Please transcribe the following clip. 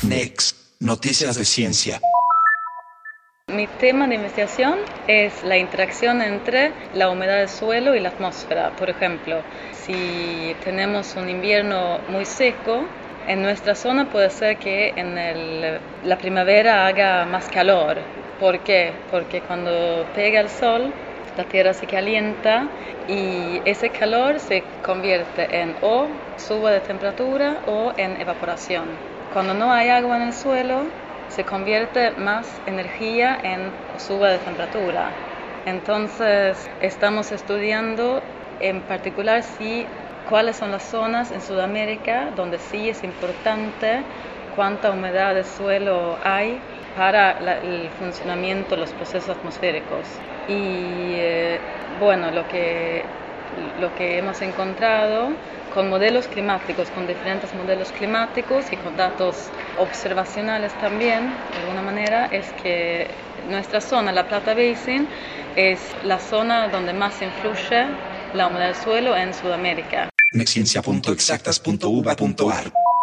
Next, noticias de ciencia. Mi tema de investigación es la interacción entre la humedad del suelo y la atmósfera. Por ejemplo, si tenemos un invierno muy seco, en nuestra zona puede ser que en la primavera haga más calor. ¿Por qué? Porque cuando pega el sol, la tierra se calienta y ese calor se convierte en o suba de temperatura o en evaporación. Cuando no hay agua en el suelo, se convierte más energía en suba de temperatura. Entonces, estamos estudiando en particular cuáles son las zonas en Sudamérica donde sí es importante cuánta humedad de suelo hay para el funcionamiento de los procesos atmosféricos. Y bueno, lo que hemos encontrado con modelos climáticos, con diferentes modelos climáticos y con datos observacionales también, de alguna manera, es que nuestra zona, la Plata Basin, es la zona donde más influye la humedad del suelo en Sudamérica. Nexciencia.exactas.uva.ar